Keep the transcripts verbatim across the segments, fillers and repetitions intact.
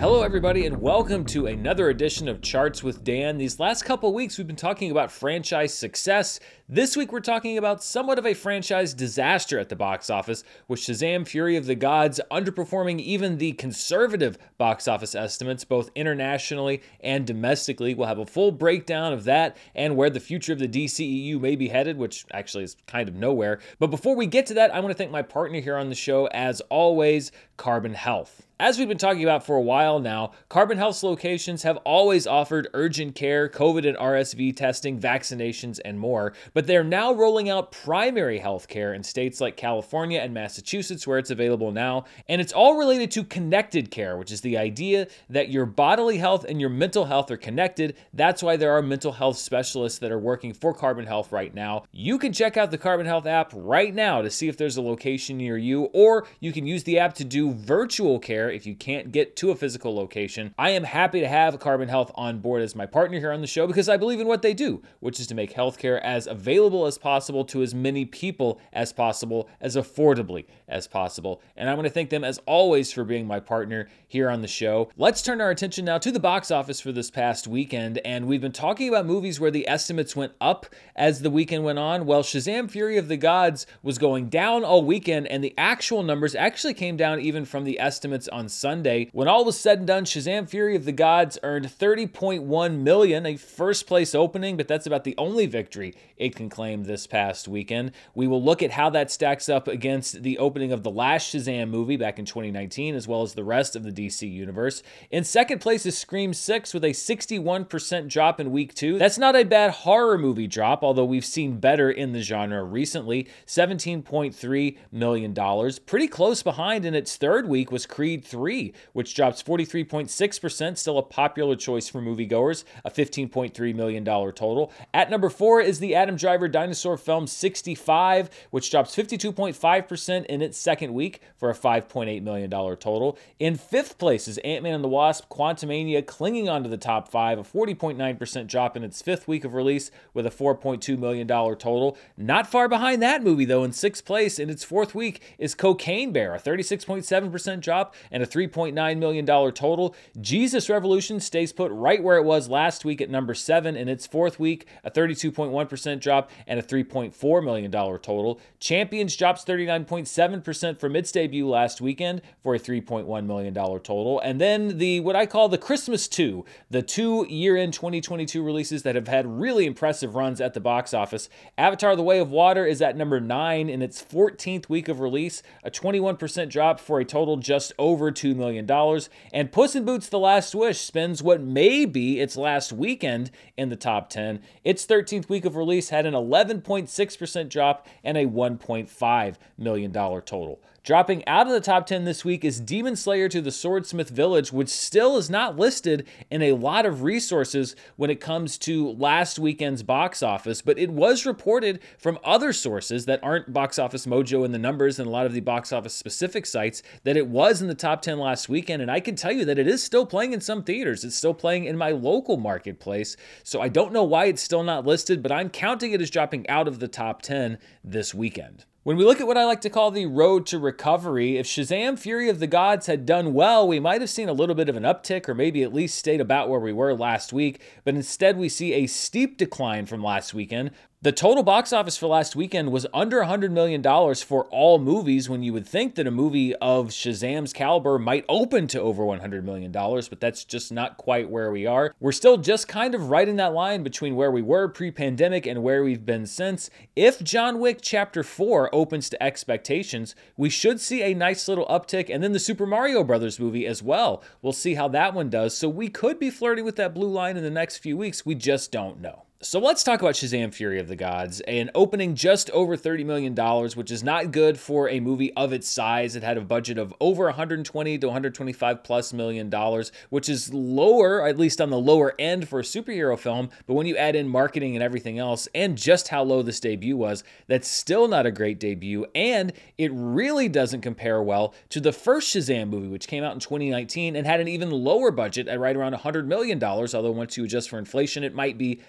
Hello everybody and welcome to another edition of Charts with Dan. These last couple of weeks we've been talking about franchise success. This week we're talking about somewhat of a franchise disaster at the box office, with Shazam! Fury of the Gods underperforming even the conservative box office estimates, both internationally and domestically. We'll have a full breakdown of that and where the future of the D C E U may be headed, which actually is kind of nowhere. But before we get to that, I want to thank my partner here on the show, as always, Carbon Health. As we've been talking about for a while now, Carbon Health's locations have always offered urgent care, COVID and R S V testing, vaccinations, and more, but they're now rolling out primary health care in states like California and Massachusetts, where it's available now, and it's all related to connected care, which is the idea that your bodily health and your mental health are connected. That's why there are mental health specialists that are working for Carbon Health right now. You can check out the Carbon Health app right now to see if there's a location near you, or you can use the app to do virtual care if you can't get to a physical location. I am happy to have Carbon Health on board as my partner here on the show because I believe in what they do, which is to make healthcare as available as possible to as many people as possible, as affordably as possible. And I want to thank them as always for being my partner here on the show. Let's turn our attention now to the box office for this past weekend, and we've been talking about movies where the estimates went up as the weekend went on. Well, Shazam! Fury of the Gods was going down all weekend, and the actual numbers actually came down even from the estimates on Sunday. When all was said and done, Shazam! Fury of the Gods earned thirty point one million dollars, a first place opening, but that's about the only victory it can claim this past weekend. We will look at how that stacks up against the opening of the last Shazam movie back in twenty nineteen, as well as the rest of the D C universe. In second place is Scream six with a sixty-one percent drop in week two. That's not a bad horror movie drop, although we've seen better in the genre recently. seventeen point three million dollars. Pretty close behind in its third week was Creed three, which drops forty-three point six percent, still a popular choice for moviegoers, a fifteen point three million dollars total. At number four is the Adam Driver dinosaur film sixty-five, which drops fifty-two point five percent in its second week for a five point eight million dollars total. In fifth place is Ant-Man and the Wasp: Quantumania, clinging onto the top five, a forty point nine percent drop in its fifth week of release with a four point two million dollars total. Not far behind that movie, though, in sixth place in its fourth week is Cocaine Bear, a thirty-six point seven percent drop and a three point nine million dollars total. Jesus Revolution stays put right where it was last week at number seven in its fourth week, a thirty-two point one percent drop and a three point four million dollars total. Champions drops thirty-nine point seven percent from its debut last weekend for a three point one million dollars total. And then the what I call the Christmas two, the two year-end twenty twenty-two releases that have had really impressive runs at the box office. Avatar: The Way of Water is at number nine in its fourteenth week of release, a twenty-one percent drop for a total just over two million dollars. And Puss in Boots: The Last Wish spends what may be its last weekend in the top ten. Its thirteenth week of release had an eleven point six percent drop and a one point five million dollars total. Dropping out of the top ten this week is Demon Slayer to the Swordsmith Village, which still is not listed in a lot of resources when it comes to last weekend's box office, but it was reported from other sources that aren't Box Office Mojo and the numbers and a lot of the box office specific sites that it was in the top ten last weekend, and I can tell you that it is still playing in some theaters. It's still playing in my local marketplace, so I don't know why it's still not listed, but I'm counting it as dropping out of the top ten this weekend. When we look at what I like to call the road to recovery, if Shazam! Fury of the Gods had done well, we might have seen a little bit of an uptick, or maybe at least stayed about where we were last week, but instead we see a steep decline from last weekend. The total box office for last weekend was under one hundred million dollars for all movies, when you would think that a movie of Shazam's caliber might open to over one hundred million dollars, but that's just not quite where we are. We're still just kind of right in that line between where we were pre-pandemic and where we've been since. If John Wick Chapter four opens to expectations, we should see a nice little uptick, and then the Super Mario Brothers movie as well. We'll see how that one does, so we could be flirting with that blue line in the next few weeks. We just don't know. So let's talk about Shazam! Fury of the Gods, an opening just over thirty million dollars, which is not good for a movie of its size. It had a budget of over one hundred twenty to one hundred twenty-five plus million dollars, which is lower, at least on the lower end for a superhero film, but when you add in marketing and everything else, and just how low this debut was, that's still not a great debut, and it really doesn't compare well to the first Shazam movie, which came out in twenty nineteen and had an even lower budget at right around one hundred million dollars, although once you adjust for inflation, it might be about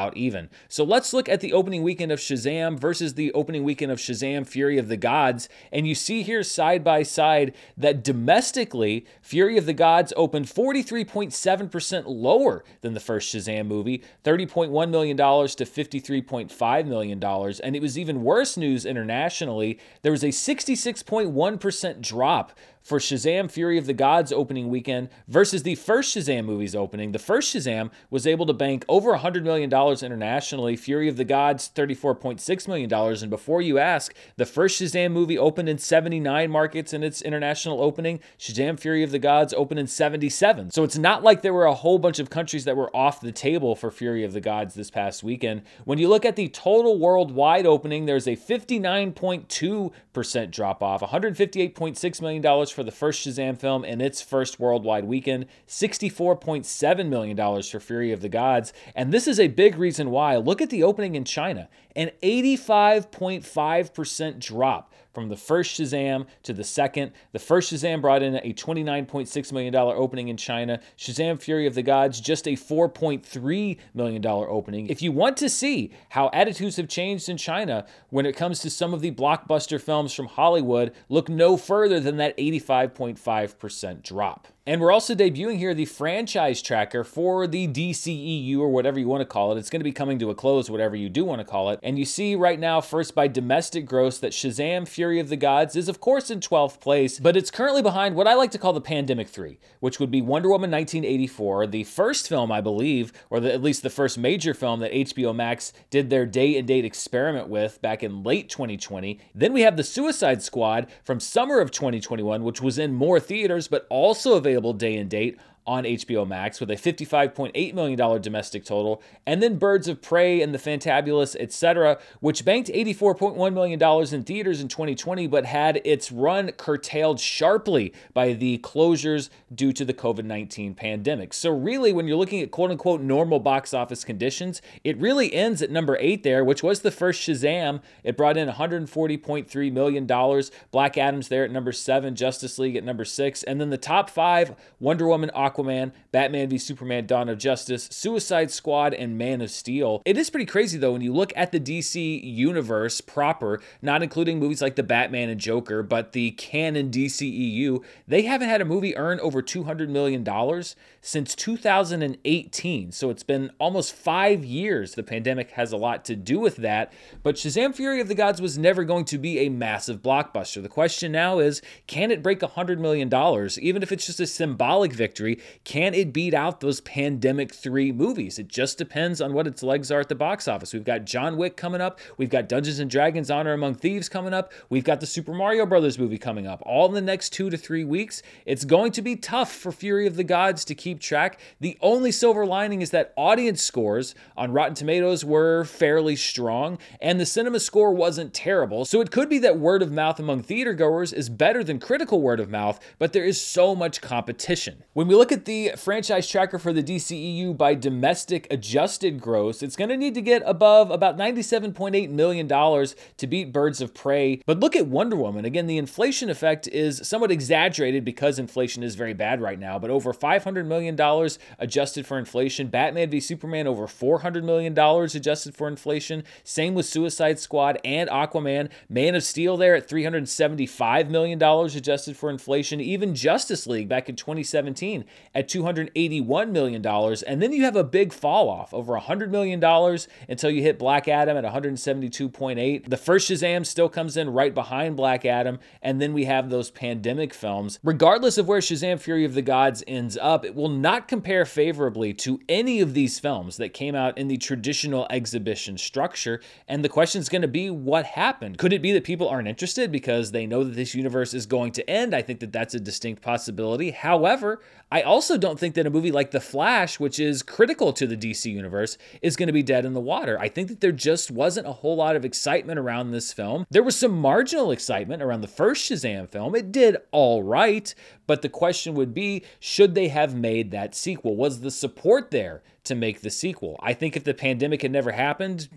out even. So let's look at the opening weekend of Shazam versus the opening weekend of Shazam Fury of the Gods. And you see here side by side that domestically, Fury of the Gods opened forty-three point seven percent lower than the first Shazam movie, thirty point one million dollars to fifty-three point five million dollars. And it was even worse news internationally. There was a sixty-six point one percent drop for Shazam Fury of the Gods opening weekend versus the first Shazam movie's opening. The first Shazam was able to bank over one hundred million dollars internationally. Fury of the Gods, thirty-four point six million dollars. And before you ask, the first Shazam movie opened in seventy-nine markets in its international opening. Shazam Fury of the Gods opened in seventy-seven. So it's not like there were a whole bunch of countries that were off the table for Fury of the Gods this past weekend. When you look at the total worldwide opening, there's a fifty-nine point two percent drop off, one hundred fifty-eight point six million dollars for the first Shazam film in its first worldwide weekend, sixty-four point seven million dollars for Fury of the Gods. And this is a big reason why. Look at the opening in China, an eighty-five point five percent drop from the first Shazam to the second. The first Shazam brought in a twenty-nine point six million dollars opening in China. Shazam Fury of the Gods, just a four point three million dollars opening. If you want to see how attitudes have changed in China when it comes to some of the blockbuster films from Hollywood, look no further than that eighty-five point five percent drop. And we're also debuting here the franchise tracker for the D C E U, or whatever you want to call it. It's going to be coming to a close, whatever you do want to call it. And you see right now, first by domestic gross, that Shazam Fury of the Gods is, of course, in twelfth place, but it's currently behind what I like to call the Pandemic three, which would be Wonder Woman nineteen eighty-four, the first film, I believe, or the, at least the first major film that H B O Max did their day-and-date experiment with back in late twenty twenty. Then we have the Suicide Squad from summer of twenty twenty-one, which was in more theaters, but also available day and date on H B O Max with a fifty-five point eight million dollars domestic total, and then Birds of Prey and The Fantabulous, et cetera, which banked eighty-four point one million dollars in theaters in twenty twenty, but had its run curtailed sharply by the closures due to the covid nineteen pandemic. So really, when you're looking at quote-unquote normal box office conditions, it really ends at number eight there, which was the first Shazam. It brought in one hundred forty point three million dollars. Black Adam's there at number seven, Justice League at number six, and then the top five, Wonder Woman, Aquaman, Aquaman, Batman v Superman, Dawn of Justice, Suicide Squad, and Man of Steel. It is pretty crazy, though, when you look at the D C universe proper, not including movies like the Batman and Joker, but the canon D C E U, they haven't had a movie earn over two hundred million dollars since two thousand eighteen. So it's been almost five years. The pandemic has a lot to do with that, but Shazam Fury of the Gods was never going to be a massive blockbuster. The question now is, can it break one hundred million dollars? Even if it's just a symbolic victory, can it beat out those Pandemic three movies? It just depends on what its legs are at the box office. We've got John Wick coming up. We've got Dungeons and Dragons Honor Among Thieves coming up. We've got the Super Mario Brothers movie coming up. All in the next two to three weeks. It's going to be tough for Fury of the Gods to keep track. The only silver lining is that audience scores on Rotten Tomatoes were fairly strong, and the cinema score wasn't terrible. So it could be that word of mouth among theater goers is better than critical word of mouth, but there is so much competition. When we look at the franchise tracker for the D C E U by domestic adjusted gross, it's going to need to get above about ninety-seven point eight million dollars to beat Birds of Prey. But look at Wonder Woman. Again, the inflation effect is somewhat exaggerated because inflation is very bad right now, but over five hundred million dollars adjusted for inflation. Batman v Superman over four hundred million dollars adjusted for inflation. Same with Suicide Squad and Aquaman. Man of Steel there at three hundred seventy-five million dollars adjusted for inflation. Even Justice League back in twenty seventeen at two hundred eighty-one million dollars. And then you have a big fall off, over one hundred million dollars until you hit Black Adam at one hundred seventy-two point eight. The first Shazam still comes in right behind Black Adam. And then we have those pandemic films. Regardless of where Shazam Fury of the Gods ends up, it will not compare favorably to any of these films that came out in the traditional exhibition structure. And the question is going to be, what happened? Could it be that people aren't interested because they know that this universe is going to end? I think that that's a distinct possibility. However, I also don't think that a movie like The Flash, which is critical to the D C universe, is going to be dead in the water. I think that there just wasn't a whole lot of excitement around this film. There was some marginal excitement around the first Shazam film. It did all right, but the question would be, should they have made that sequel? Was the support there to make the sequel? I think if the pandemic had never happened,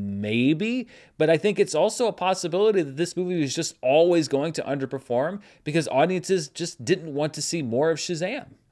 maybe, but I think it's also a possibility that this movie was just always going to underperform because audiences just didn't want to see more of Shazam.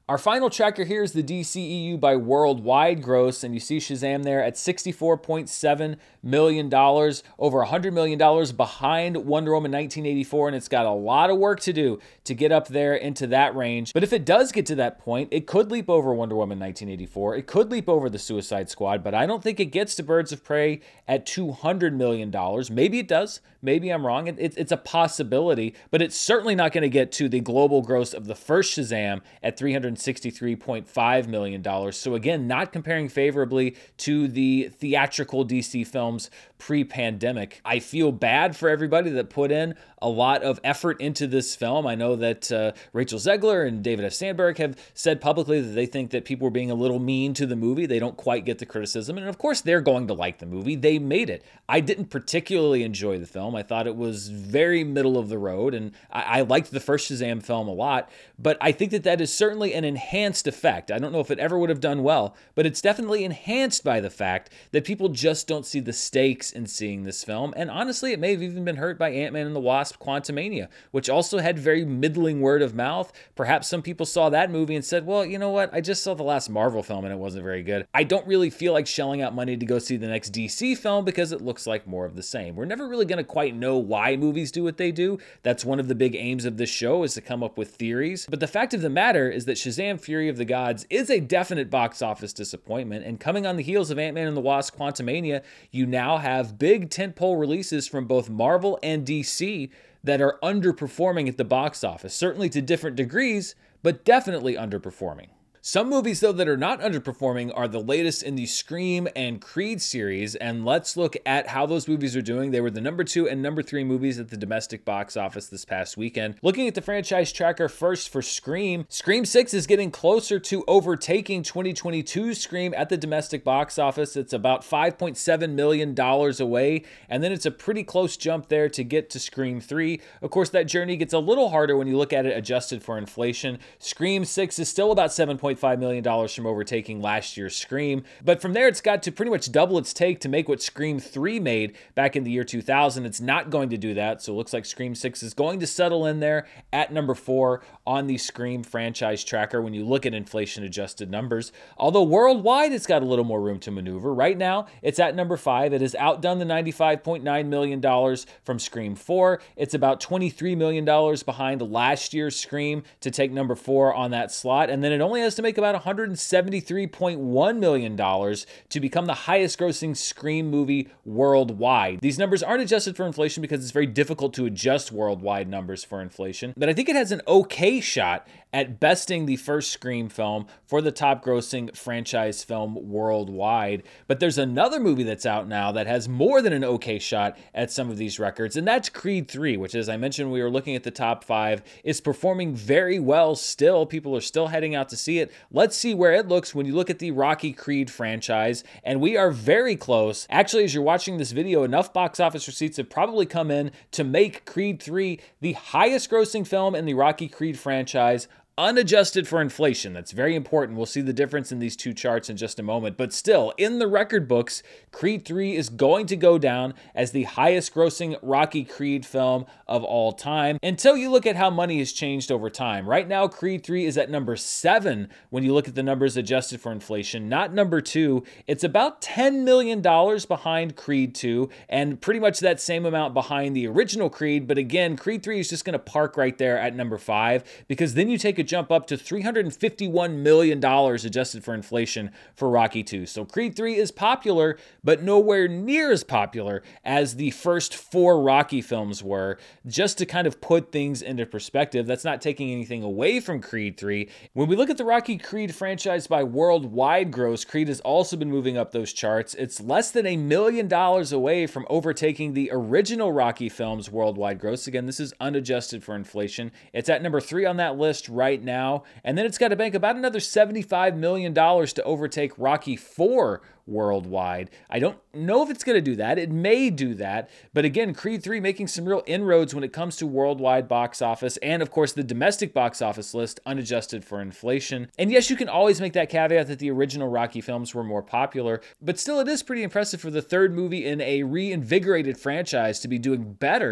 Our final tracker here is the D C E U by worldwide gross, and you see Shazam there at sixty-four point seven million dollars, over one hundred million dollars behind Wonder Woman nineteen eighty-four, and it's got a lot of work to do to get up there into that range. But if it does get to that point, it could leap over Wonder Woman nineteen eighty-four, it could leap over the Suicide Squad, but I don't think it gets to Birds of Prey at two hundred million dollars. Maybe it does, maybe I'm wrong, it, it, it's a possibility, but it's certainly not going to get to the global gross of the first Shazam at three hundred sixty-three point five million dollars. So again, not comparing favorably to the theatrical D C films pre-pandemic. I feel bad for everybody that put in a lot of effort into this film. I know that uh, Rachel Zegler and David F. Sandberg have said publicly that they think that people were being a little mean to the movie. They don't quite get the criticism. And of course, they're going to like the movie. They made it. I didn't particularly enjoy the film. I thought it was very middle of the road, and I, I liked the first Shazam film a lot, but I think that that is certainly an enhanced effect. I don't know if it ever would have done well, but it's definitely enhanced by the fact that people just don't see the stakes in seeing this film. And honestly, it may have even been hurt by Ant-Man and the Wasp: Quantumania, which also had very middling word of mouth. Perhaps some people saw that movie and said, well, you know what? I just saw the last Marvel film and it wasn't very good. I don't really feel like shelling out money to go see the next D C film because it looks like more of the same. We're never really going to quite know why movies do what they do. That's one of the big aims of this show, is to come up with theories. But the fact of the matter is that Shazam: Fury of the Gods is a definite box office disappointment. And coming on the heels of Ant-Man and the Wasp: Quantumania, you now have big tentpole releases from both Marvel and D C that are underperforming at the box office, certainly to different degrees, but definitely underperforming. Some movies, though, that are not underperforming are the latest in the Scream and Creed series, and let's look at how those movies are doing. They were the number two and number three movies at the domestic box office this past weekend. Looking at the franchise tracker first for Scream, Scream six is getting closer to overtaking twenty twenty-two's Scream at the domestic box office. It's about five point seven million dollars away, and then it's a pretty close jump there to get to Scream three. Of course, that journey gets a little harder when you look at it adjusted for inflation. Scream six is still about seven point five million dollars from overtaking last year's Scream, but from there it's got to pretty much double its take to make what Scream three made back in the year two thousand. It's not going to do that, so it looks like Scream six is going to settle in there at number four on the Scream franchise tracker when you look at inflation-adjusted numbers. Although worldwide it's got a little more room to maneuver. Right now it's at number five. It has outdone the ninety-five point nine million dollars from Scream four. It's about twenty-three million dollars behind last year's Scream to take number four on that slot, and then it only has to make about one hundred seventy-three point one million dollars to become the highest grossing Scream movie worldwide. These numbers aren't adjusted for inflation because it's very difficult to adjust worldwide numbers for inflation, but I think it has an okay shot at besting the first Scream film for the top grossing franchise film worldwide. But there's another movie that's out now that has more than an okay shot at some of these records, and that's Creed three, which, as I mentioned, we were looking at the top five, is performing very well still. People are still heading out to see it. Let's see where it looks when you look at the Rocky Creed franchise, and we are very close. Actually, as you're watching this video, enough box office receipts have probably come in to make Creed three the highest grossing film in the Rocky Creed franchise, unadjusted for inflation. That's very important. We'll see the difference in these two charts in just a moment. But still, in the record books, Creed three is going to go down as the highest grossing Rocky Creed film of all time until you look at how money has changed over time. Right now, Creed three is at number seven when you look at the numbers adjusted for inflation, not number two. It's about ten million dollars behind Creed two and pretty much that same amount behind the original Creed. But again, Creed three is just going to park right there at number five, because then you take a jump up to three hundred fifty-one million dollars adjusted for inflation for Rocky two. So Creed three is popular, but nowhere near as popular as the first four Rocky films were. Just to kind of put things into perspective, that's not taking anything away from Creed three. When we look at the Rocky Creed franchise by worldwide gross, Creed has also been moving up those charts. It's less than a million dollars away from overtaking the original Rocky films worldwide gross. Again, this is unadjusted for inflation. It's at number three on that list right now, and then it's got to bank about another seventy-five million dollars to overtake Rocky four worldwide. I don't know if it's going to do that. It may do that, but again, Creed three making some real inroads when it comes to worldwide box office and, of course, the domestic box office list unadjusted for inflation. And yes, you can always make that caveat that the original Rocky films were more popular, but still it is pretty impressive for the third movie in a reinvigorated franchise to be doing better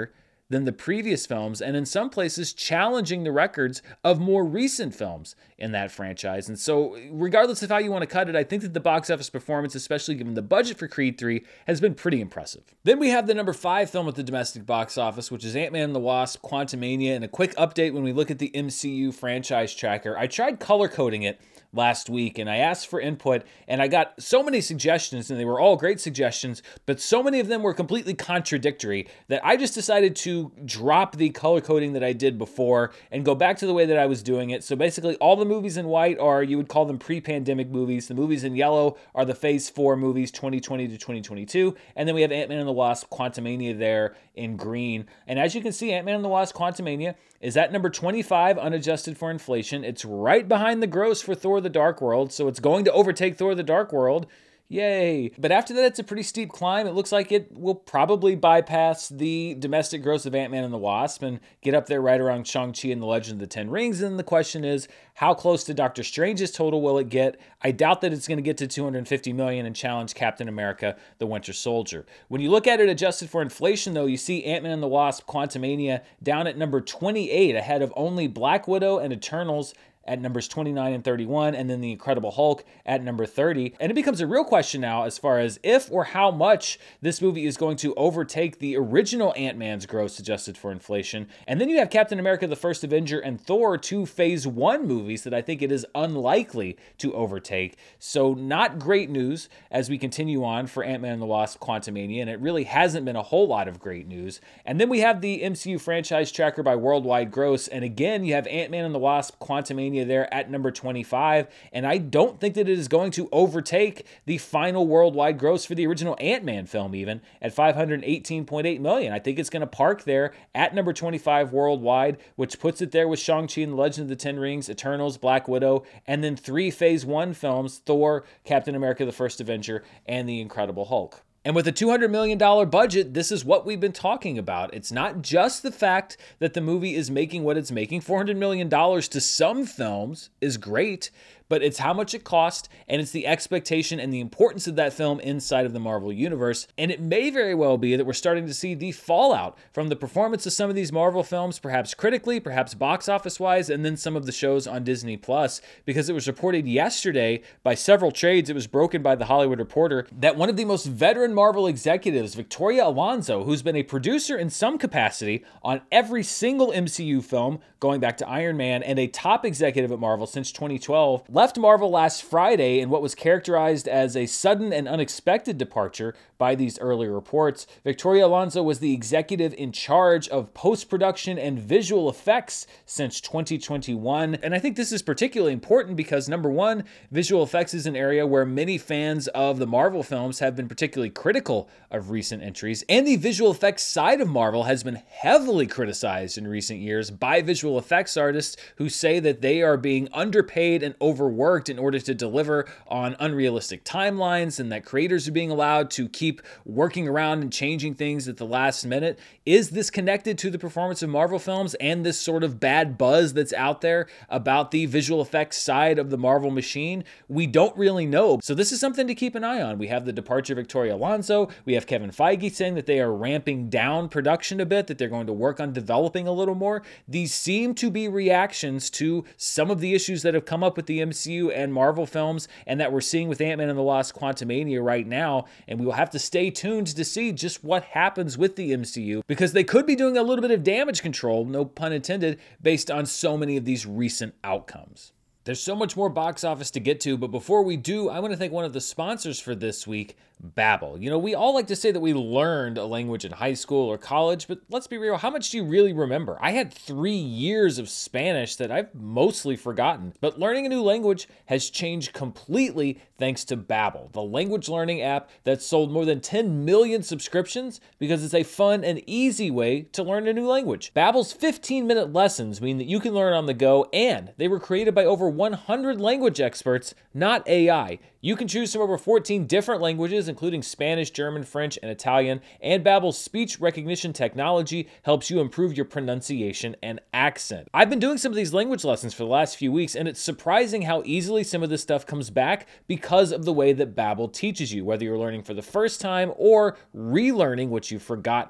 than the previous films, and in some places challenging the records of more recent films in that franchise. And so regardless of how you want to cut it, I think that the box office performance, especially given the budget for Creed three, has been pretty impressive. Then we have the number five film at the domestic box office, which is Ant-Man and the Wasp: Quantumania. And a quick update when we look at the M C U franchise tracker. I tried color coding it last week and I asked for input, and I got so many suggestions, and they were all great suggestions, but so many of them were completely contradictory that I just decided to drop the color coding that I did before and go back to the way that I was doing it. So basically all the movies in white are, you would call them pre-pandemic movies. The movies in yellow are the phase four movies, twenty twenty to twenty twenty-two, and then we have Ant-Man and the Wasp: Quantumania there in green. And as you can see, Ant-Man and the Wasp: Quantumania is at number twenty-five unadjusted for inflation. It's right behind the gross for Thor: The Dark World, so it's going to overtake Thor: The Dark World. Yay. But after that, it's a pretty steep climb. It looks like it will probably bypass the domestic gross of Ant-Man and the Wasp and get up there right around Shang-Chi and the Legend of the Ten Rings. And the question is, how close to Doctor Strange's total will it get? I doubt that it's going to get to two hundred fifty million and challenge Captain America: The Winter Soldier. When you look at it adjusted for inflation, though, you see Ant-Man and the Wasp: Quantumania down at number twenty-eight, ahead of only Black Widow and Eternals at numbers twenty-nine and thirty-one, and then The Incredible Hulk at number thirty. And it becomes a real question now as far as if or how much this movie is going to overtake the original Ant-Man's gross adjusted for inflation. And then you have Captain America: The First Avenger and Thor, two phase one movies that I think it is unlikely to overtake. So not great news as we continue on for Ant-Man and the Wasp: Quantumania, and it really hasn't been a whole lot of great news. And then we have the M C U franchise tracker by worldwide gross, and again, you have Ant-Man and the Wasp: Quantumania there at number twenty-five, and I don't think that it is going to overtake the final worldwide gross for the original Ant-Man film, even at five hundred eighteen point eight million. I think it's going to park there at number twenty-five worldwide, which puts it there with Shang-Chi and the Legend of the Ten Rings, Eternals, Black Widow, and then three phase one films: Thor, Captain America: The First Avenger, and The Incredible Hulk. And with a two hundred million dollars budget, this is what we've been talking about. It's not just the fact that the movie is making what it's making. four hundred million dollars to some films is great, but it's how much it cost, and it's the expectation and the importance of that film inside of the Marvel Universe. And it may very well be that we're starting to see the fallout from the performance of some of these Marvel films, perhaps critically, perhaps box office-wise, and then some of the shows on Disney Plus, because it was reported yesterday by several trades, it was broken by The Hollywood Reporter, that one of the most veteran Marvel executives, Victoria Alonso, who's been a producer in some capacity on every single M C U film, going back to Iron Man, and a top executive at Marvel since twenty twelve, left Marvel last Friday in what was characterized as a sudden and unexpected departure by these early reports. Victoria Alonso was the executive in charge of post-production and visual effects since twenty twenty-one. And I think this is particularly important because, number one, visual effects is an area where many fans of the Marvel films have been particularly critical of recent entries. And the visual effects side of Marvel has been heavily criticized in recent years by visual effects artists who say that they are being underpaid and overworked in order to deliver on unrealistic timelines, and that creators are being allowed to keep working around and changing things at the last minute. Is this connected to the performance of Marvel films and this sort of bad buzz that's out there about the visual effects side of the Marvel machine? We don't really know. So this is something to keep an eye on. We have the departure of Victoria Alonso. We have Kevin Feige saying that they are ramping down production a bit, that they're going to work on developing a little more. These seem to be reactions to some of the issues that have come up with the M C U and Marvel films, and that we're seeing with Ant-Man and the Wasp: Quantumania right now. And we will have to stay tuned to see just what happens with the M C U, because they could be doing a little bit of damage control, no pun intended, based on so many of these recent outcomes. There's so much more box office to get to, but before we do, I want to thank one of the sponsors for this week, Babbel. You know, we all like to say that we learned a language in high school or college, but let's be real, how much do you really remember? I had three years of Spanish that I've mostly forgotten, but learning a new language has changed completely thanks to Babbel, the language learning app that's sold more than ten million subscriptions because it's a fun and easy way to learn a new language. Babbel's fifteen minute lessons mean that you can learn on the go, and they were created by over one hundred language experts, not A I. You can choose from over fourteen different languages, including Spanish, German, French, and Italian, and Babbel's speech recognition technology helps you improve your pronunciation and accent. I've been doing some of these language lessons for the last few weeks, and it's surprising how easily some of this stuff comes back because of the way that Babbel teaches you, whether you're learning for the first time or relearning what you've forgotten.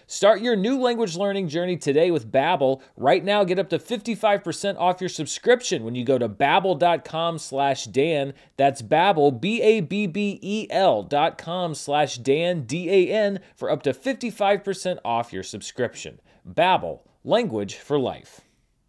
Start your new language learning journey today with Babbel. Right now, get up to fifty-five percent off your subscription when you go to babbel.com slash Dan. That's Babbel, B A B B E L dot com slash Dan, D A N, for up to fifty-five percent off your subscription. Babbel, language for life.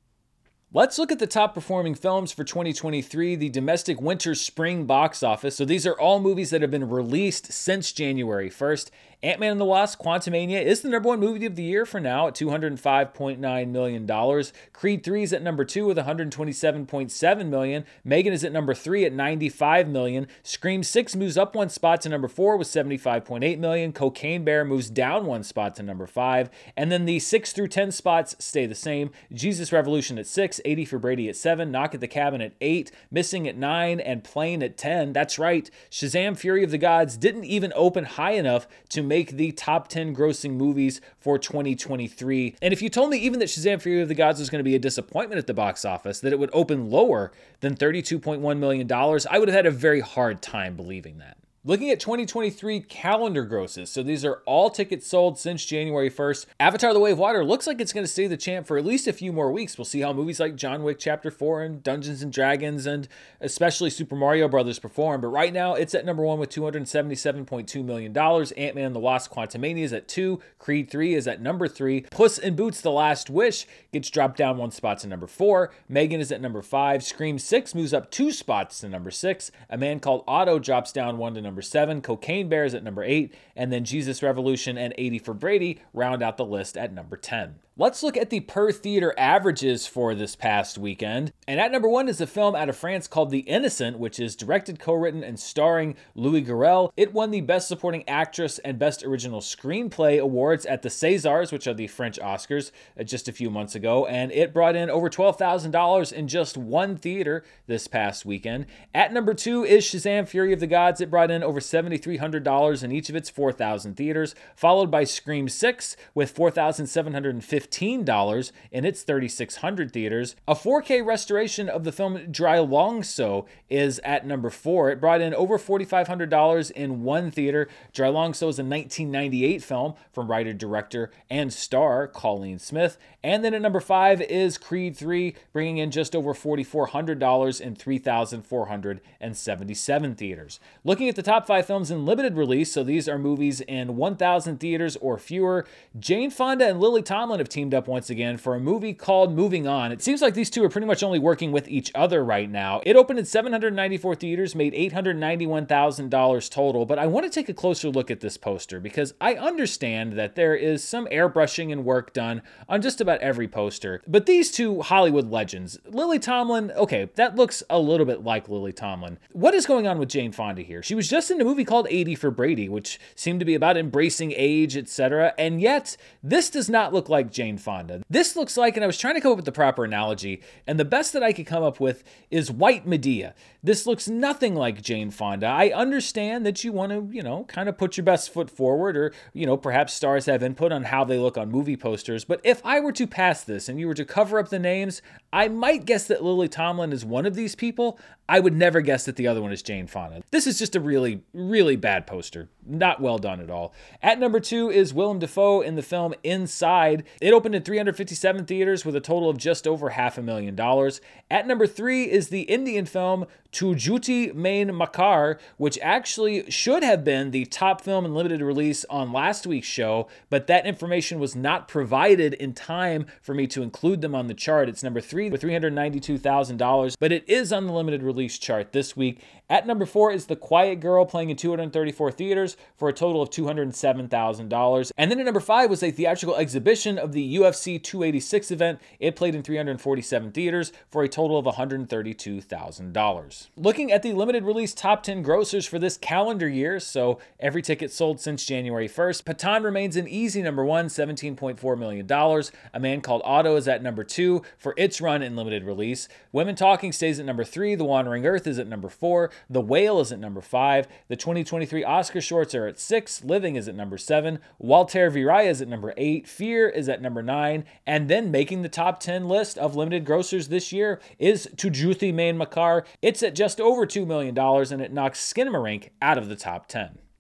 Let's look at the top performing films for twenty twenty-three, the domestic winter spring box office. So these are all movies that have been released since January first. Ant-Man and the Wasp: Quantumania is the number one movie of the year for now at two hundred five point nine million dollars. Creed three is at number two with one hundred twenty-seven point seven million dollars. Megan is at number three at ninety-five million dollars. Scream six moves up one spot to number four with seventy-five point eight million dollars. Cocaine Bear moves down one spot to number five. And then the six through ten spots stay the same. Jesus Revolution at six, eighty for Brady at seven, Knock at the Cabin at eight, Missing at nine, and Plane at ten. That's right, Shazam! Fury of the Gods didn't even open high enough to make the top ten grossing movies for twenty twenty-three. And if you told me even that Shazam! Fury of the Gods was going to be a disappointment at the box office, that it would open lower than thirty-two point one million dollars, I would have had a very hard time believing that. Looking at twenty twenty-three calendar grosses, so these are all tickets sold since January first. Avatar: The Way of Water looks like it's going to stay the champ for at least a few more weeks. We'll see how movies like John Wick Chapter four and Dungeons and Dragons and especially Super Mario Brothers perform, but right now it's at number one with two hundred seventy-seven point two million dollars. Ant-Man and the Wasp: Quantumania is at two, Creed three is at number three, Puss in Boots: The Last Wish gets dropped down one spot to number four, Megan is at number five, Scream six moves up two spots to number six, A Man Called Otto drops down one to number seven, Cocaine Bear is at number eight, and then Jesus Revolution and eighty for Brady round out the list at number ten. Let's look at the per theater averages for this past weekend. And at number one is a film out of France called The Innocent, which is directed, co-written, and starring Louis Garrel. It won the Best Supporting Actress and Best Original Screenplay awards at the Césars, which are the French Oscars, uh, just a few months ago. And it brought in over twelve thousand dollars in just one theater this past weekend. At number two is Shazam! Fury of the Gods. It brought in over seven thousand three hundred dollars in each of its four thousand theaters, followed by Scream six with four thousand seven hundred fifteen dollars in its three thousand six hundred theaters. A four K restoration of the film Dry Long So is at number four. It brought in over four thousand five hundred dollars in one theater. Dry Long So is a nineteen ninety-eight film from writer, director, and star Colleen Smith. And then at number five is Creed three, bringing in just over four thousand four hundred dollars in three thousand four hundred seventy-seven theaters. Looking at the top five films in limited release, so these are movies in one thousand theaters or fewer, Jane Fonda and Lily Tomlin have teamed up once again for a movie called Moving On. It seems like these two are pretty much only working with each other right now. It opened in seven hundred ninety-four theaters, made eight hundred ninety-one thousand dollars total, but I want to take a closer look at this poster because I understand that there is some airbrushing and work done on just about every poster. But these two Hollywood legends, Lily Tomlin, okay, that looks a little bit like Lily Tomlin. What is going on with Jane Fonda here? She was just in a movie called eighty for Brady, which seemed to be about embracing age, et cetera. And yet, this does not look like Jane Fonda. This looks like, and I was trying to come up with the proper analogy, and the best that I could come up with is White Medea. This looks nothing like Jane Fonda. I understand that you want to, you know, kind of put your best foot forward, or, you know, perhaps stars have input on how they look on movie posters. But if I were to pass this and you were to cover up the names, I might guess that Lily Tomlin is one of these people. I would never guess that the other one is Jane Fonda. This is just a really, really bad poster. Not well done at all. At number two is Willem Dafoe in the film Inside. It opened in three hundred fifty-seven theaters with a total of just over half a million dollars. At number three is the Indian film Tu Jhoti Main Makar, which actually should have been the top film in limited release on last week's show, but that information was not provided in time for me to include them on the chart. It's number three with three hundred ninety-two thousand dollars, but it is on the limited release chart this week. At number four is The Quiet Girl, playing in two hundred thirty-four theaters for a total of two hundred seven thousand dollars. And then at number five was a theatrical exhibition of the U F C two eighty-six event. It played in three hundred forty-seven theaters for a total of one hundred thirty-two thousand dollars. Looking at the limited release top ten grossers for this calendar year, so every ticket sold since January first, Pathaan remains an easy number one, seventeen point four million dollars. A Man Called Otto is at number two for its run in limited release. Women Talking stays at number three. The Wandering Earth is at number four. The Whale is at number five. The twenty twenty-three Oscar shorts are at six. Living is at number seven. Walter Viraya is at number eight. Fear is at number nine. And then making the top ten list of limited grossers this year is Tu Jhoti Main Makar. It's at just over two million dollars, and it knocks Skinamarink out of the top ten.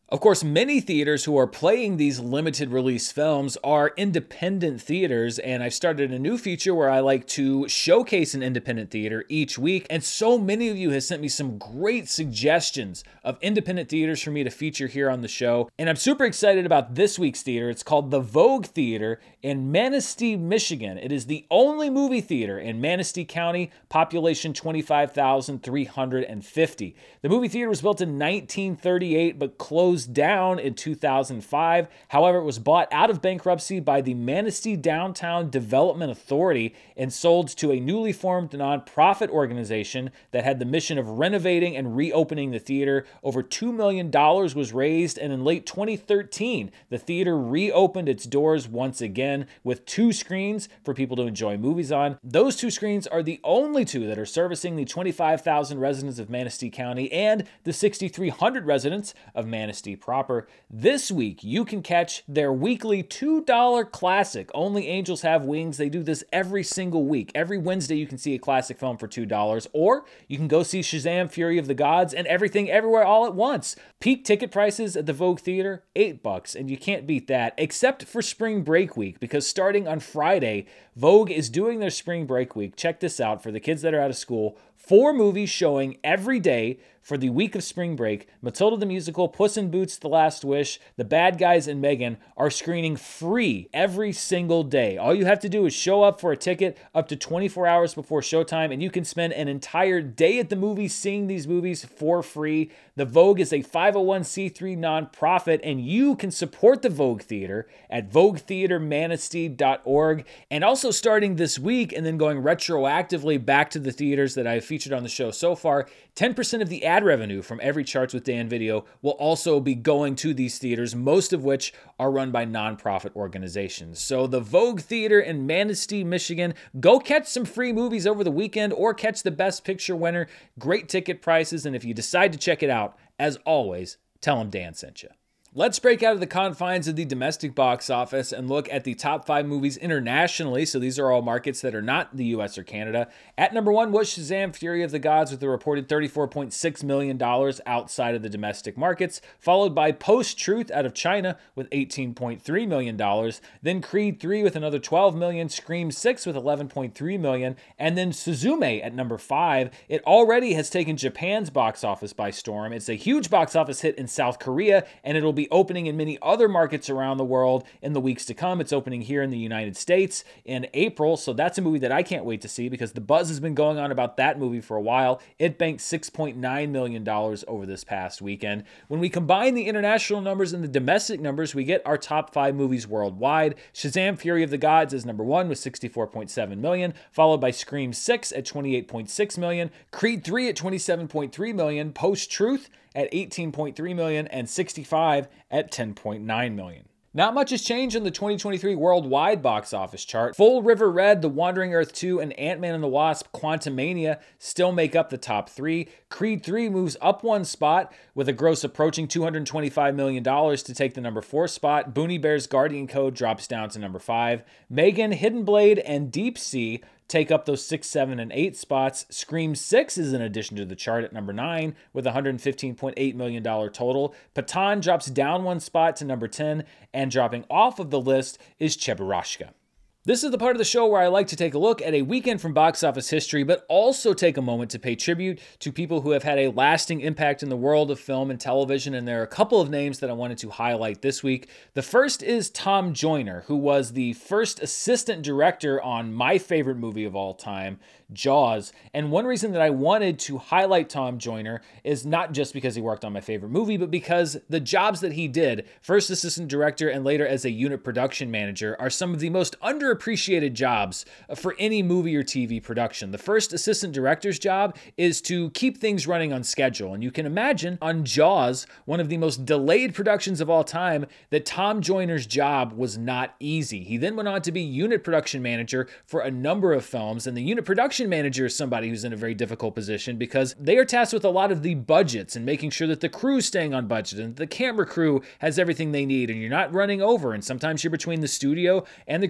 Of course, many theaters who are playing these limited release films are independent theaters, and I've started a new feature where I like to showcase an independent theater each week, and so many of you have sent me some great suggestions of independent theaters for me to feature here on the show, and I'm super excited about this week's theater. It's called the Vogue Theater in Manistee, Michigan. It is the only movie theater in Manistee County, population twenty-five thousand three hundred fifty. The movie theater was built in nineteen thirty-eight, but closed down in two thousand five. However, it was bought out of bankruptcy by the Manistee Downtown Development Authority and sold to a newly formed nonprofit organization that had the mission of renovating and reopening the theater. Over two million dollars was raised, and in late twenty thirteen, the theater reopened its doors once again with two screens for people to enjoy movies on. Those two screens are the only two that are servicing the twenty-five thousand residents of Manistee County and the six thousand three hundred residents of Manistee proper. This week, you can catch their weekly two dollar classic, Only Angels Have Wings. They do this every single week. Every Wednesday, you can see a classic film for two dollars, or you can go see Shazam! Fury of the Gods and Everything Everywhere All at Once. Peak ticket prices at the Vogue Theater, eight bucks, and you can't beat that, except for spring break week, because starting on Friday, Vogue is doing their spring break week. Check this out for the kids that are out of school. Four movies showing every day for the week of spring break. Matilda the Musical, Puss in Boots: The Last Wish, The Bad Guys, and Megan are screening free every single day. All you have to do is show up for a ticket up to twenty-four hours before showtime, and you can spend an entire day at the movies seeing these movies for free. The Vogue is a five oh one c three nonprofit, and you can support the Vogue Theater at vogue theater manistee dot org. And also starting this week and then going retroactively back to the theaters that I've featured on the show so far, ten percent of the ad revenue from every Charts with Dan video will also be going to these theaters, most of which are run by nonprofit organizations. So the Vogue Theater in Manistee, Michigan, go catch some free movies over the weekend or catch the Best Picture winner. Great ticket prices, and if you decide to check it out, as always, tell them Dan sent you. Let's break out of the confines of the domestic box office and look at the top five movies internationally. So these are all markets that are not the U S or Canada. At number one was Shazam! Fury of the Gods with a reported thirty-four point six million dollars outside of the domestic markets, followed by Post-Truth out of China with eighteen point three million dollars, then Creed three with another twelve million dollars, Scream six with eleven point three million dollars, and then Suzume at number five. It already has taken Japan's box office by storm. It's a huge box office hit in South Korea, and it'll be opening in many other markets around the world in the weeks to come. It's opening here in the United States in April, so that's a movie that I can't wait to see because the buzz has been going on about that movie for a while. It banked six point nine million dollars over this past weekend. When we combine the international numbers and the domestic numbers, we get our top five movies worldwide. Shazam! Fury of the Gods is number one with sixty-four point seven million dollars, followed by Scream six at twenty-eight point six million dollars, Creed three at twenty-seven point three million dollars, Post-Truth at eighteen point three million dollars, and sixty-five at ten point nine million dollars. Not much has changed in the twenty twenty-three worldwide box office chart. Full River Red, The Wandering Earth two, and Ant-Man and the Wasp: Quantumania still make up the top three. Creed three moves up one spot with a gross approaching two hundred twenty-five million dollars to take the number four spot. Boonie Bear's Guardian Code drops down to number five. Megan, Hidden Blade, and Deep Sea take up those six, seven, and eight spots. Scream six is an addition to the chart at number nine with one hundred fifteen point eight million dollars total. Patan drops down one spot to number ten, and dropping off of the list is Cheburashka. This is the part of the show where I like to take a look at a weekend from box office history, but also take a moment to pay tribute to people who have had a lasting impact in the world of film and television, and there are a couple of names that I wanted to highlight this week. The first is Tom Joyner, who was the first assistant director on my favorite movie of all time, Jaws. And one reason that I wanted to highlight Tom Joyner is not just because he worked on my favorite movie, but because the jobs that he did, first assistant director and later as a unit production manager, are some of the most underappreciated jobs for any movie or T V production. The first assistant director's job is to keep things running on schedule. And you can imagine on Jaws, one of the most delayed productions of all time, that Tom Joyner's job was not easy. He then went on to be unit production manager for a number of films, and the unit production manager is somebody who's in a very difficult position because they are tasked with a lot of the budgets and making sure that the crew's staying on budget and the camera crew has everything they need and you're not running over, and sometimes you're between the studio and the creative.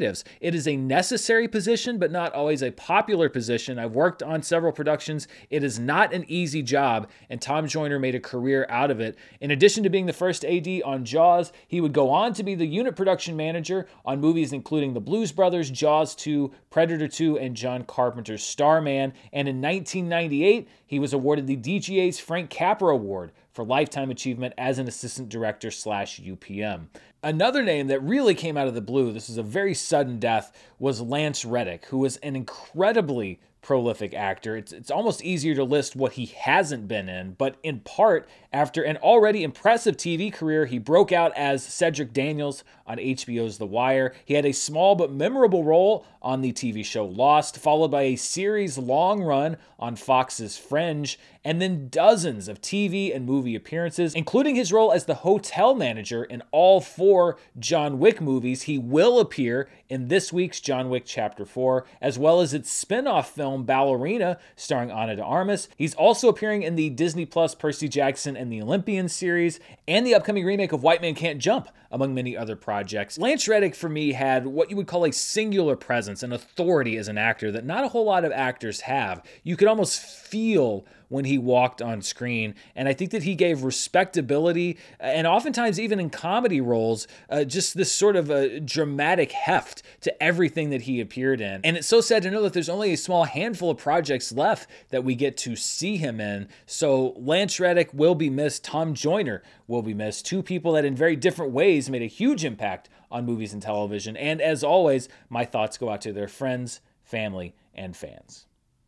executives. It is a necessary position, but not always a popular position. I've worked on several productions. It is not an easy job, and Tom Joyner made a career out of it. In addition to being the first A D on Jaws, he would go on to be the unit production manager on movies including The Blues Brothers, Jaws two, Predator two, and John Carpenter's Starman. And in nineteen ninety-eight, he was awarded the D G A's Frank Capra Award for Lifetime Achievement as an assistant director slash U P M. Another name that really came out of the blue, this is a very sudden death, was Lance Reddick, who was an incredibly prolific actor. It's, it's almost easier to list what he hasn't been in, but in part, after an already impressive T V career, he broke out as Cedric Daniels on H B O's The Wire. He had a small but memorable role on the T V show Lost, followed by a series-long run on Fox's Fringe, and then dozens of T V and movie appearances, including his role as the hotel manager in all four John Wick movies. He will appear in this week's John Wick Chapter four, as well as its spin-off film Ballerina, starring Ana de Armas. He's also appearing in the Disney Plus Percy Jackson and the Olympian series, and the upcoming remake of White Man Can't Jump, among many other projects. Lance Reddick, for me, had what you would call a singular presence and authority as an actor that not a whole lot of actors have. You could almost feel when he walked on screen, and I think that he gave respectability, and oftentimes even in comedy roles, uh, just this sort of a dramatic heft to everything that he appeared in. And it's so sad to know that there's only a small handful of projects left that we get to see him in. So Lance Reddick will be missed. Tom Joyner will be missed. Two people that in very different ways made a huge impact on movies and television. And as always, my thoughts go out to their friends, family, and fans.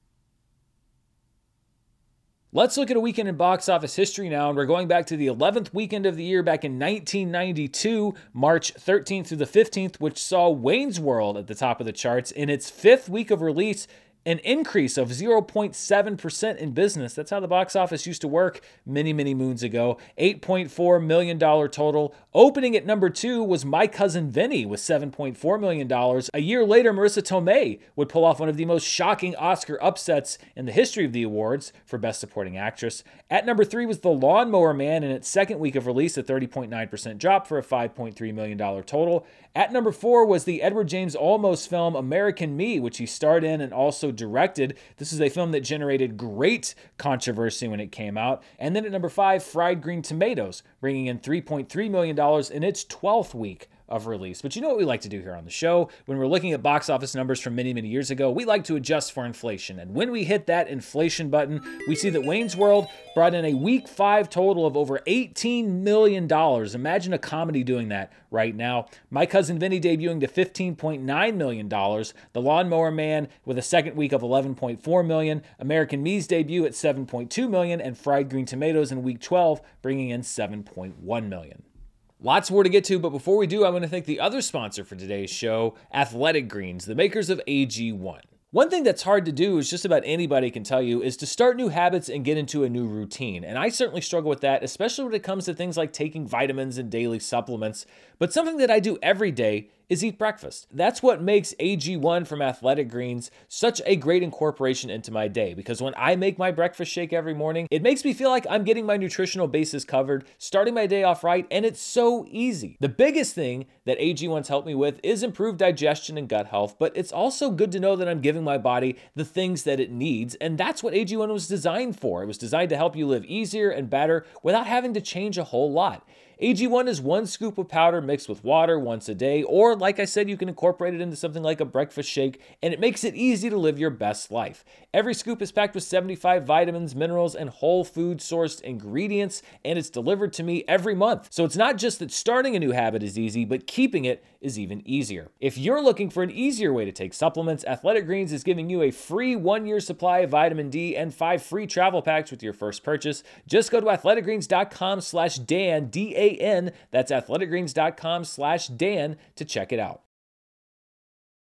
Let's look at a weekend in box office history now, and we're going back to the eleventh weekend of the year back in nineteen ninety-two, March thirteenth through the fifteenth, which saw Wayne's World at the top of the charts in its fifth week of release, an increase of zero point seven percent in business. That's how the box office used to work many, many moons ago. eight point four million dollars total. Opening at number two was My Cousin Vinny with seven point four million dollars. A year later, Marissa Tomei would pull off one of the most shocking Oscar upsets in the history of the awards for Best Supporting Actress. At number three was The Lawnmower Man in its second week of release, a thirty point nine percent drop for a five point three million dollars total. At number four was the Edward James Olmos film American Me, which he starred in and also directed. This is a film that generated great controversy when it came out. And then at number five, Fried Green Tomatoes, bringing in three point three million dollars in its twelfth week of release. But you know what we like to do here on the show? When we're looking at box office numbers from many, many years ago, we like to adjust for inflation. And when we hit that inflation button, we see that Wayne's World brought in a week five total of over eighteen million dollars. Imagine a comedy doing that right now. My Cousin Vinny debuting to fifteen point nine million dollars. The Lawnmower Man with a second week of eleven point four million dollars. American Me's debut at seven point two million dollars. And Fried Green Tomatoes in week twelve bringing in seven point one million dollars. Lots more to get to, but before we do, I want to thank the other sponsor for today's show, Athletic Greens, the makers of A G one. One thing that's hard to do, is just about anybody can tell you, is to start new habits and get into a new routine. And I certainly struggle with that, especially when it comes to things like taking vitamins and daily supplements. But something that I do every day is eat breakfast. That's what makes A G one from Athletic Greens such a great incorporation into my day, because when I make my breakfast shake every morning, it makes me feel like I'm getting my nutritional bases covered, starting my day off right, and it's so easy. The biggest thing that A G one's helped me with is improved digestion and gut health, but it's also good to know that I'm giving my body the things that it needs, and that's what A G one was designed for. It was designed to help you live easier and better without having to change a whole lot. A G one is one scoop of powder mixed with water once a day, or like I said, you can incorporate it into something like a breakfast shake, and it makes it easy to live your best life. Every scoop is packed with seventy-five vitamins, minerals, and whole food sourced ingredients, and it's delivered to me every month. So it's not just that starting a new habit is easy, but keeping it is even easier. If you're looking for an easier way to take supplements, Athletic Greens is giving you a free one-year supply of vitamin D and five free travel packs with your first purchase. Just go to athleticgreens.com slash Dan, D A N. That's athleticgreens.com slash Dan to check it out.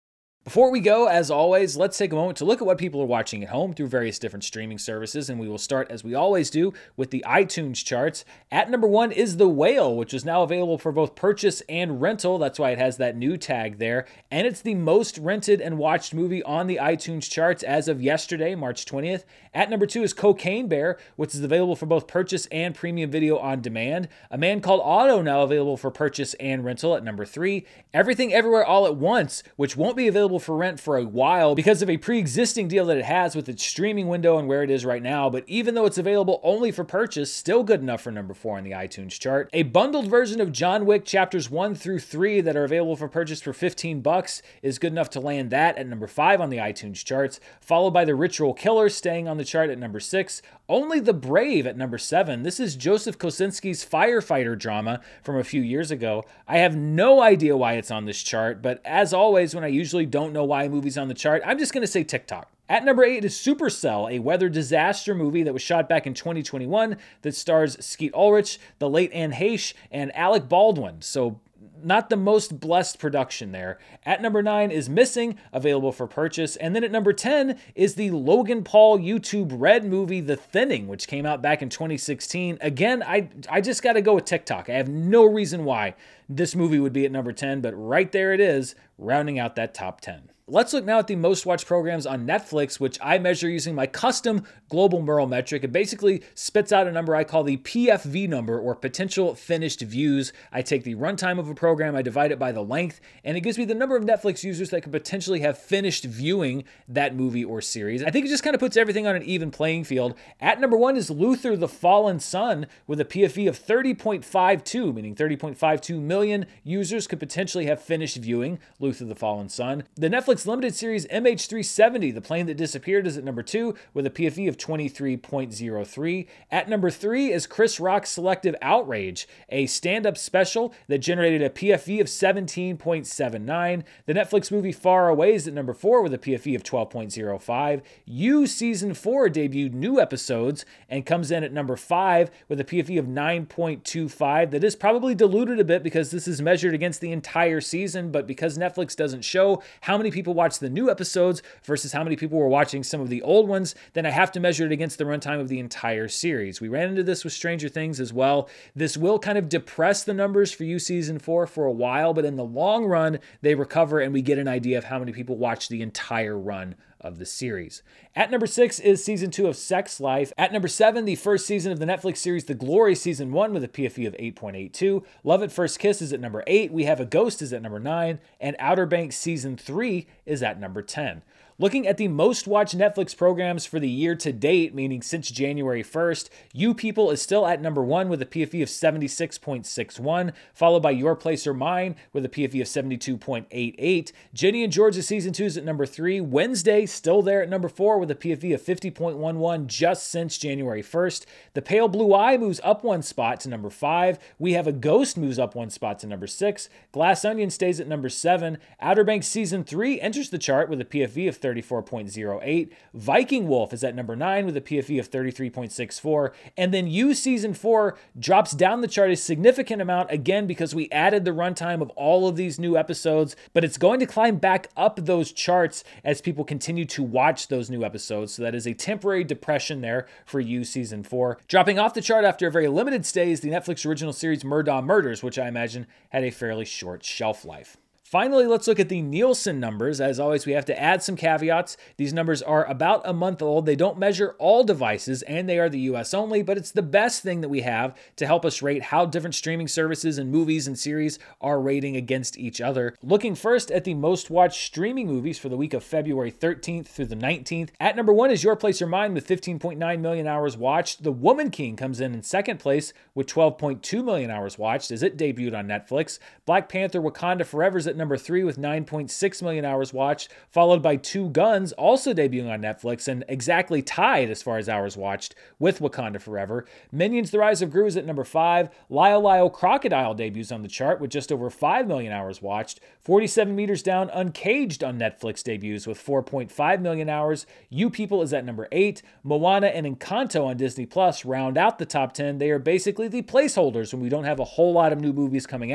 Before we go, as always, let's take a moment to look at what people are watching at home through various different streaming services, and we will start, as we always do, with the iTunes charts. At number one is The Whale, which is now available for both purchase and rental. That's why it has that new tag there, and it's the most rented and watched movie on the iTunes charts as of yesterday, March twentieth. At number two is Cocaine Bear, which is available for both purchase and premium video on demand. A Man Called Otto, now available for purchase and rental at number three. Everything Everywhere All at Once, which won't be available for rent for a while because of a pre-existing deal that it has with its streaming window and where it is right now, but even though it's available only for purchase, still good enough for number four on the iTunes chart. A bundled version of John Wick chapters one through three that are available for purchase for fifteen bucks is good enough to land that at number five on the iTunes charts, followed by The Ritual Killer staying on the chart at number six. Only the Brave at number seven. This is Joseph Kosinski's firefighter drama from a few years ago. I have no idea why it's on this chart, but as always, when I usually don't know why a movie's on the chart, I'm just going to say TikTok. At number eight is Supercell, a weather disaster movie that was shot back in twenty twenty-one that stars Skeet Ulrich, the late Anne Heche, and Alec Baldwin. So not the most blessed production there. At number nine is Missing, available for purchase. And then at number ten is the Logan Paul YouTube Red movie, The Thinning, which came out back in twenty sixteen. Again, I, I just got to go with TikTok. I have no reason why this movie would be at number ten, but right there it is, rounding out that top ten. Let's look now at the most watched programs on Netflix, which I measure using my custom global Merle metric. It basically spits out a number I call the P F V number, or potential finished views. I take the runtime of a program, I divide it by the length, and it gives me the number of Netflix users that could potentially have finished viewing that movie or series. I think it just kind of puts everything on an even playing field. At number one is Luther, the Fallen Son, with a P F V of thirty point five two, meaning thirty point five two million users could potentially have finished viewing Luther, the Fallen Son. The Netflix limited series M H three seventy, The Plane That Disappeared, is at number two with a P F V of twenty-three point zero three. At number three is Chris Rock's Selective Outrage, a stand-up special that generated a P F V of seventeen point seven nine. The Netflix movie Far Away is at number four with a P F V of twelve point zero five. You Season four debuted new episodes and comes in at number five with a P F V of nine point two five. That is probably diluted a bit because this is measured against the entire season, but because Netflix doesn't show how many people watch the new episodes versus how many people were watching some of the old ones, then I have to measure it against the runtime of the entire series. We ran into this with Stranger Things as well. This will kind of depress the numbers for You Season four for a while, but in the long run, they recover and we get an idea of how many people watch the entire run of the series. At number six is season two of Sex Life. At number seven, the first season of the Netflix series The Glory season one with a P F V of eight point eight two. Love at First Kiss is at number eight. We Have a Ghost is at number nine. And Outer Banks season three is at number ten. Looking at the most watched Netflix programs for the year to date, meaning since January first, You People is still at number one with a P F V of seventy-six point six one, followed by Your Place or Mine with a P F V of seventy-two point eight eight. Ginny and Georgia season two is at number three. Wednesday still there at number four with a P F V of fifty point one one just since January first. The Pale Blue Eye moves up one spot to number five. We Have a Ghost moves up one spot to number six. Glass Onion stays at number seven. Outer Banks season three enters the chart with a P F V of thirty-four point zero eight. Viking Wolf is at number nine with a P F V of thirty-three point six four. And then You Season four drops down the chart a significant amount, again, because we added the runtime of all of these new episodes, but it's going to climb back up those charts as people continue to watch those new episodes. So that is a temporary depression there for You Season four. Dropping off the chart after a very limited stay is the Netflix original series Murdaugh Murders, which I imagine had a fairly short shelf life. Finally, let's look at the Nielsen numbers. As always, we have to add some caveats. These numbers are about a month old. They don't measure all devices, and they are the U S only, but it's the best thing that we have to help us rate how different streaming services and movies and series are rating against each other. Looking first at the most watched streaming movies for the week of February thirteenth through the nineteenth. At number one is Your Place or Mine with fifteen point nine million hours watched. The Woman King comes in in second place with twelve point two million hours watched as it debuted on Netflix. Black Panther Wakanda Forever is at number three with nine point six million hours watched, followed by Two Guns, also debuting on Netflix and exactly tied as far as hours watched with Wakanda Forever. Minions: The Rise of Gru is at number five. Lyle Lyle Crocodile debuts on the chart with just over five million hours watched. forty-seven Meters Down Uncaged on Netflix debuts with four point five million hours. You People is at number eight. Moana and Encanto on Disney Plus round out the top ten. They are basically the placeholders when we don't have a whole lot of new movies coming out.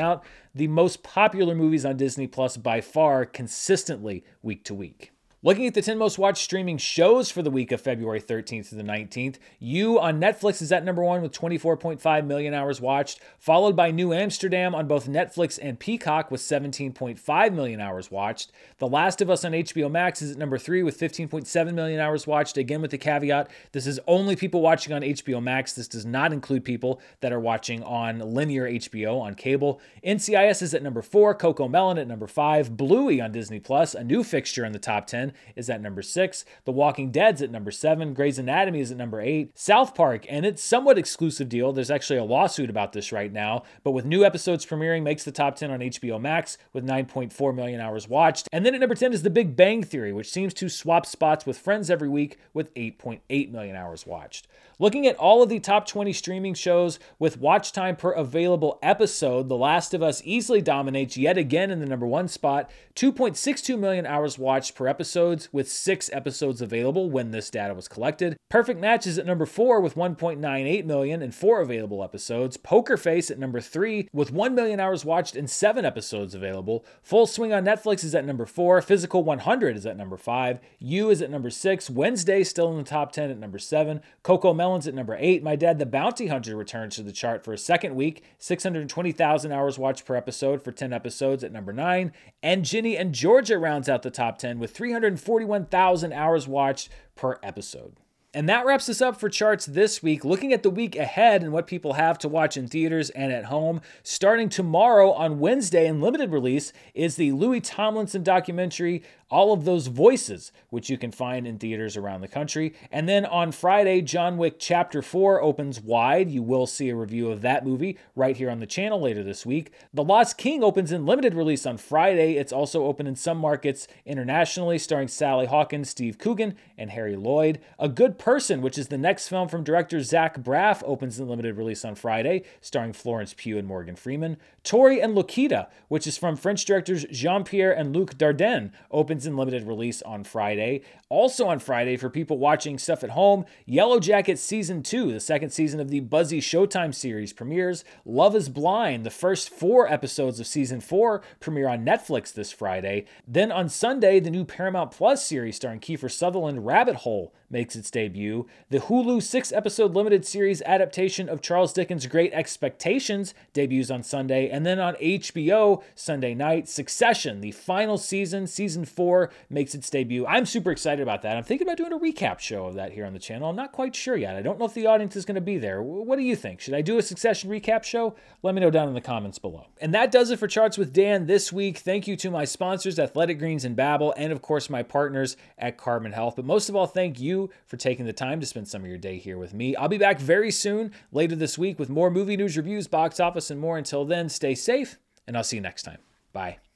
the most popular movies on Disney Plus by far, consistently week to week. Looking at the ten most watched streaming shows for the week of February thirteenth to the nineteenth, You on Netflix is at number one with twenty-four point five million hours watched, followed by New Amsterdam on both Netflix and Peacock with seventeen point five million hours watched. The Last of Us on H B O Max is at number three with fifteen point seven million hours watched, again with the caveat, this is only people watching on H B O Max. This does not include people that are watching on linear H B O on cable. N C I S is at number four, CoComelon at number five, Bluey on Disney Plus, a new fixture in the top ten, is at number six. The Walking Dead's at number seven. Grey's Anatomy is at number eight. South Park, and it's somewhat exclusive deal. There's actually a lawsuit about this right now, but with new episodes premiering, makes the top ten on H B O Max with nine point four million hours watched. And then at number ten is The Big Bang Theory, which seems to swap spots with Friends every week with eight point eight million hours watched. Looking at all of the top twenty streaming shows with watch time per available episode, The Last of Us easily dominates yet again in the number one spot, two point six two million hours watched per episodes, with six episodes available when this data was collected. Perfect Match is at number four with one point nine eight million and four available episodes. Poker Face at number three with one million hours watched and seven episodes available. Full Swing on Netflix is at number four. Physical one hundred is at number five. You is at number six. Wednesday still in the top ten at number seven. CoComelon's at number eight. My Dad the Bounty Hunter returns to the chart for a second week. six hundred twenty thousand hours watched per episode for ten episodes at number nine. And Ginny and Georgia rounds out the top ten with three hundred forty-one thousand hours watched per episode. And that wraps us up for charts this week. Looking at the week ahead and what people have to watch in theaters and at home, starting tomorrow on Wednesday in limited release is the Louis Tomlinson documentary, All of Those Voices, which you can find in theaters around the country. And then on Friday, John Wick Chapter four opens wide. You will see a review of that movie right here on the channel later this week. The Lost King opens in limited release on Friday. It's also open in some markets internationally, starring Sally Hawkins, Steve Coogan, and Harry Lloyd. A Good Person, which is the next film from director Zach Braff, opens in limited release on Friday, starring Florence Pugh and Morgan Freeman. Tori and Lokita, which is from French directors Jean-Pierre and Luc Dardenne, opens in limited release on Friday. Also on Friday, for people watching stuff at home, Yellow Jackets Season two, the second season of the Buzzy Showtime series, premieres. Love is Blind, the first four episodes of Season four, premiere on Netflix this Friday. Then on Sunday, the new Paramount Plus series starring Kiefer Sutherland, Rabbit Hole, makes its debut. The Hulu six-episode limited series adaptation of Charles Dickens' Great Expectations debuts on Sunday. And then on H B O, Sunday night, Succession, the final season, Season four, makes its debut. I'm super excited about that. I'm thinking about doing a recap show of that here on the channel. I'm not quite sure yet. I don't know if the audience is going to be there. What do you think? Should I do a Succession recap show? Let me know down in the comments below. And that does it for Charts with Dan this week. Thank you to my sponsors, Athletic Greens and Babbel, and of course my partners at Carbon Health. But most of all, thank you for taking the time to spend some of your day here with me. I'll be back very soon, later this week, with more movie news, reviews, box office, and more. Until then, stay safe, and I'll see you next time. Bye.